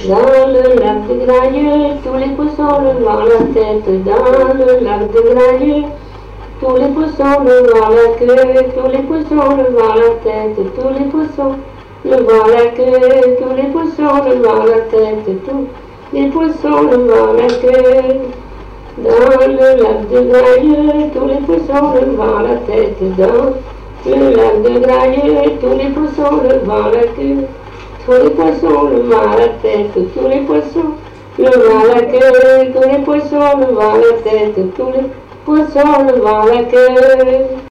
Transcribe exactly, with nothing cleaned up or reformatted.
Dans le lac de Grailleux, tous les poissons levant la tête. Dans le lac de Grailleux, tous les poissons levant la queue. Tous les poissons levant la tête. Tous les poissons levant la queue. Tous les poissons levant la tête. Tous les poissons levant la queue. Dans le lac de Grailleux, tous les poissons levant la tête. Dans le lac de Grailleux, tous les poissons levant la queue. Tous les poissons levant la tête, tous les poissons levant la queue, tous les poissons levant la tête, tous les poissons levant la queue.